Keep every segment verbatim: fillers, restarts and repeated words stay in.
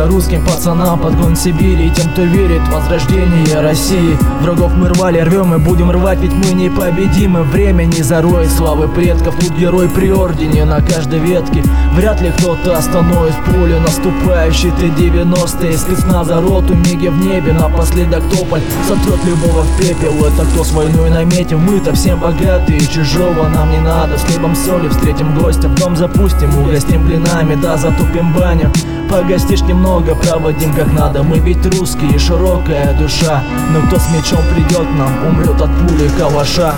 Наша русским пацанам подгон Сибири, тем, кто верит в возрождение России. Врагов мы рвали, рвем и будем рвать, ведь мы непобедимы. Время не зароет славы предков, тут герой при ордене на каждой ветке. Вряд ли кто-то остановит пулю наступающей Т девяностые. Спецназа роту, миги в небе, напоследок тополь сотрет любого в пепел. Это кто с войной наметил, мы-то всем богатые, чужого нам не надо. С хлебом соли встретим гостя, в дом запустим, угостим блинами, да затупим баню. Погостишь немного, проводим как надо. Мы ведь русские, широкая душа. Но кто с мечом придет к нам, умрет от пули калаша.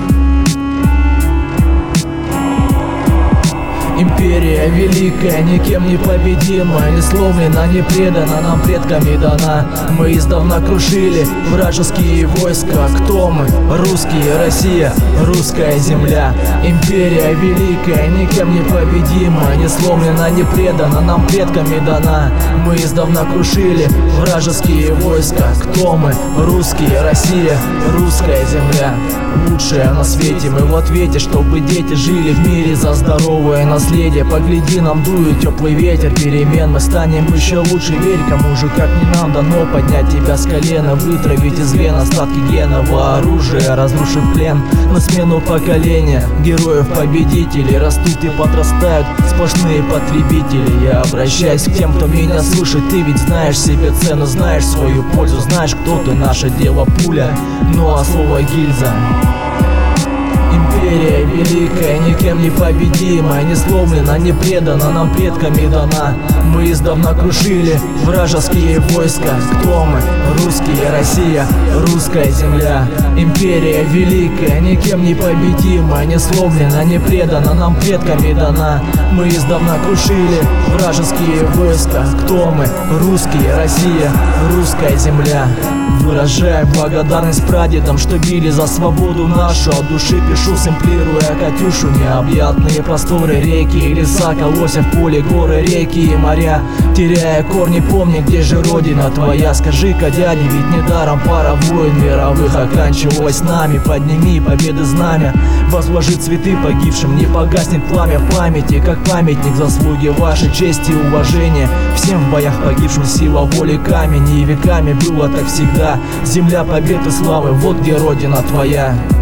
Империя великая, никем не победимая, не сломлена, не предана, нам предками дана. Мы издавна крушили вражеские войска. Кто мы? Русские, Россия, русская земля. Империя великая, никем не победимая, не сломлена, не предана, нам предками дана. Мы издавна крушили вражеские войска. Кто мы? Русские, Россия, русская земля. Лучшая на свете, мы в ответе, чтобы дети жили в мире за здоровое наследие. Погляди, нам дует теплый ветер перемен. Мы станем еще лучше, верь, кому же как не нам дано поднять тебя с колена, вытравить из вен остатки генного оружия, разрушив плен. На смену поколения героев-победителей растут и подрастают сплошные потребители. Я обращаюсь к тем, кто меня слушает. Ты ведь знаешь себе цену, знаешь свою пользу, знаешь, кто ты, наше дело пуля, ну а слово гильза. Империя великая, никем не победимая, не сломлена, не предана, нам предками дана. Мы издавна крушили вражеские войска. Кто мы? Русские, Россия, русская земля. Империя великая, никем не победимая, не сломлена, не предана, нам предками дана. Мы издавна крушили вражеские войска. Кто мы? Русские, Россия, русская земля. Выражаю благодарность прадедам, что били за свободу нашу. От души пишу, сэмплируя Катюшу. Необъятные просторы, реки и леса, колося в поле, горы, реки и моря. Теряя корни, помни, где же родина твоя. Скажи-ка, дядя, ведь недаром пара войн мировых оканчивалась с нами. Подними победы знамя, возложи цветы погибшим, не погаснет пламя памяти, как памятник заслуги вашей чести и уважения. Всем в боях погибшим сила воли камень, и веками было так всегда. Земля побед и славы, вот где родина твоя.